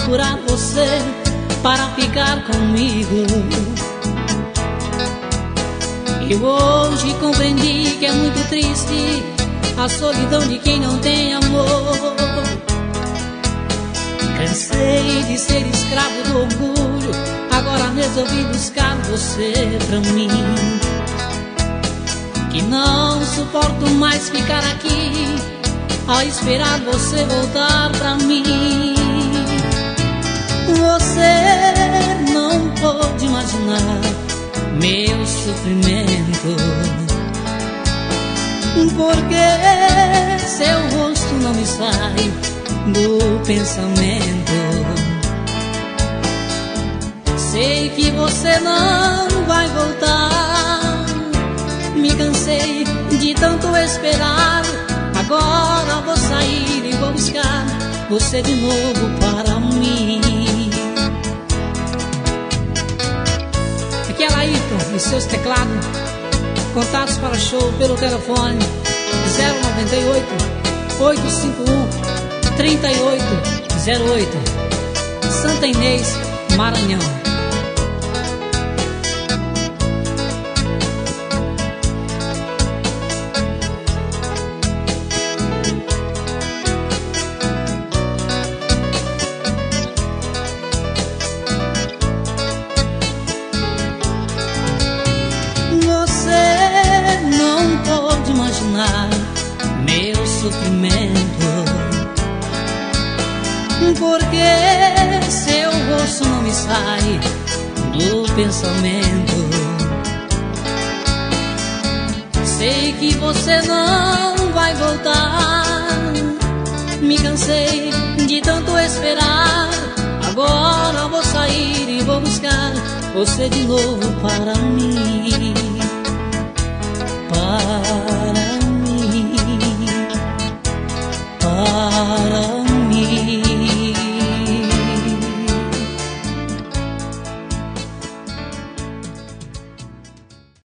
procurar você para ficar comigo. Eu hoje compreendi que é muito triste a solidão de quem não tem amor. Cansei de ser escravo do orgulho, agora resolvi buscar você pra mim. Que não suporto mais ficar aqui a esperar você voltar pra mim. Você não pode imaginar meu sofrimento, porque seu rosto não me sai do pensamento. Sei que você não vai voltar, me cansei de tanto esperar. Agora vou sair e vou buscar você de novo para mim. Aqui é Laírton e seus teclados. Contatos para show pelo telefone 098 851 3808, Santa Inês, Maranhão. Você não pode imaginar meu sofrimento, porque seu rosto não me sai do pensamento. Sei que você não vai voltar, me cansei de tanto esperar. Agora vou sair e vou buscar você de novo para mim.